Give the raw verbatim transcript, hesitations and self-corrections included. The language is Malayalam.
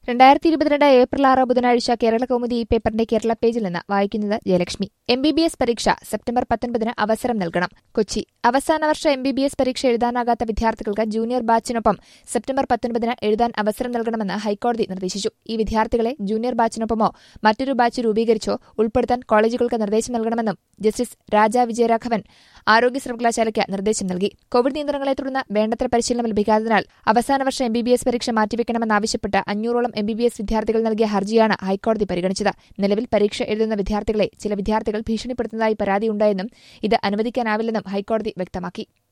രണ്ടായിരത്തി ഇരുപത്തിരണ്ട് ഏപ്രിൽ ആറ് ബുധനാഴ്ച കേരള കൗമുദി ഈ പേപ്പറിന്റെ കേരള പേജിൽ നിന്ന് വായിക്കുന്നത് Jayalakshmi. M B B S പരീക്ഷ സെപ്റ്റംബർ പത്തൊൻപതിന് അവസരം നൽകണം. കൊച്ചി. അവസാന വർഷ എം ബി ബി എസ് പരീക്ഷ എഴുതാനാകാത്ത വിദ്യാർത്ഥികൾക്ക് ജൂനിയർ ബാച്ചിനൊപ്പം സെപ്റ്റംബർ പത്തൊൻപതിന് എഴുതാൻ അവസരം നൽകണമെന്ന് ഹൈക്കോടതി നിർദ്ദേശിച്ചു. ഈ വിദ്യാർത്ഥികളെ ജൂനിയർ ബാച്ചിനൊപ്പമോ മറ്റൊരു ബാച്ച് രൂപീകരിച്ചോ ഉൾപ്പെടുത്താൻ കോളേജുകൾക്ക് നിർദ്ദേശം നൽകണമെന്നും ജസ്റ്റിസ് രാജ വിജയരാഘവൻ ആരോഗ്യ സർവകലാശാലയ്ക്ക് നിർദ്ദേശം നൽകി. കോവിഡ് നിയന്ത്രണങ്ങളെ തുടർന്ന് വേണ്ടത്ര പരിശീലനം ലഭിക്കാത്തതിനാൽ അവസാന വർഷ എം ബി ബി എസ് പരീക്ഷ മാറ്റിവെക്കണമെന്നാവശ്യപ്പെട്ട് അഞ്ഞൂറോളം എം ബി ബി എസ് വിദ്യാർത്ഥികൾ നൽകിയ ഹർജിയാണ് ഹൈക്കോടതി പരിഗണിച്ചത്. നിലവിൽ പരീക്ഷ എഴുതുന്ന വിദ്യാർത്ഥികളെ ചില വിദ്യാർത്ഥികൾ ഭീഷണിപ്പെടുത്തുന്നതായി പരാതിയുണ്ടായെന്നും ഇത് അനുവദിക്കാനാവില്ലെന്നും ഹൈക്കോടതി വ്യക്തമാക്കി.